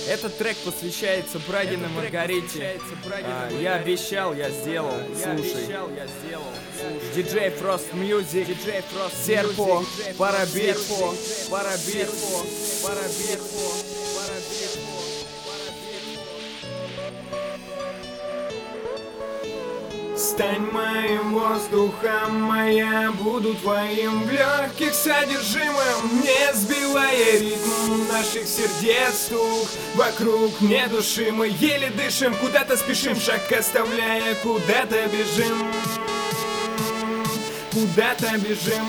Этот трек посвящается Брагиной Маргарите. Я обещал, я сделал. Слушай. DJ Frost Music, Серпо, Парабирфо. Стань моим воздухом, моя буду твоим в легких содержимым, не сбивая ритм наших сердец стук. Вокруг не души, мы еле дышим, куда-то спешим, шаг оставляя, куда-то бежим, куда-то бежим.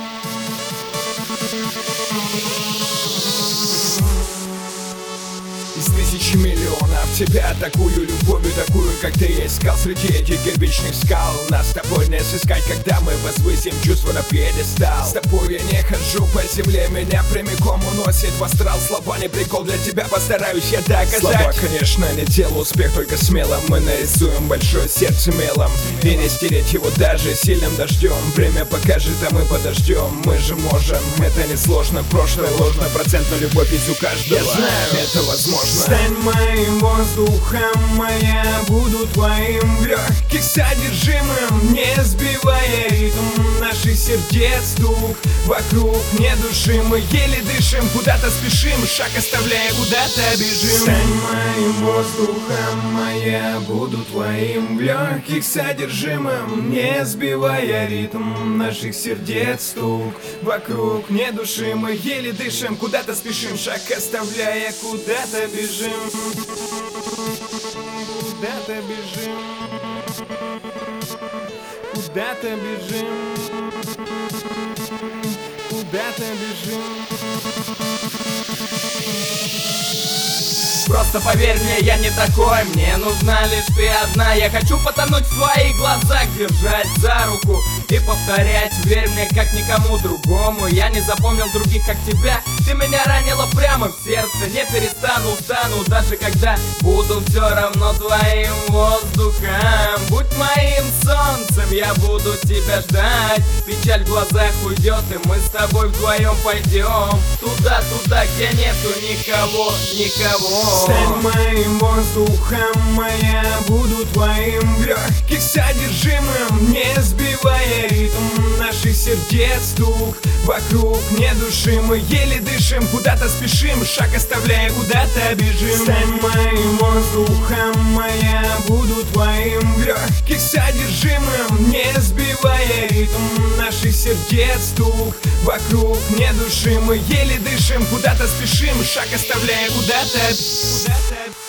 Из тысячи миллионов тебя такую любовью, такую, как ты искал среди этих кирпичных скал. Нас с тобой не сыскать, когда мы возвысим чувство на пьедестал. С тобой я не хожу по земле, меня прямиком уносит в астрал. Слова не прикол, для тебя постараюсь я доказать. Слова, конечно, не дело, успех только смело. Мы нарисуем большое сердце мелом и не стереть его даже сильным дождем. Время покажет, а мы подождем. Мы же можем, это не сложно. Прошлое ложно, процентную любовь есть у каждого. Я знаю, это возможно. Стань моим воздухом, моя буду твоим в легких содержимым, не сбивая ритм наших сердец стук. Вокруг не души, мы еле дышим, куда-то спешим, шаг оставляя, куда-то бежим. Стань моим воздухом, моя буду твоим в легких содержимым, не сбивая ритм наших сердец стук. Вокруг не души, мы еле дышим, куда-то спешим, шаг оставляя, куда-то бежим. Куда-то бежим, куда-то бежим, куда-то бежим. Просто поверь мне, я не такой, мне нужна лишь ты одна. Я хочу потонуть в твоих глазах, держать за руку и повторять: верь мне, как никому другому. Я не запомнил других, как тебя. Ты меня ранила прямо в сердце. Не перестану, устану, даже когда буду все равно твоим воздухом. Будь моим солнцем, я буду тебя ждать. Печаль в глазах уйдет, и мы с тобой вдвоем пойдем туда, где нету никого. Стань моим воздухом, моя буду твоим в легких содержимым, не сбивая ритм наших сердец стук. Вокруг не души, мы еле дышим, куда-то спешим, шаг оставляя, куда-то бежим. Стань моим воздухом, моя буду твоим в легких содержимым, не сбивая ритм наших сердец стук. Вокруг не души, мы еле дышим, куда-то спешим, шаг оставляя, куда-то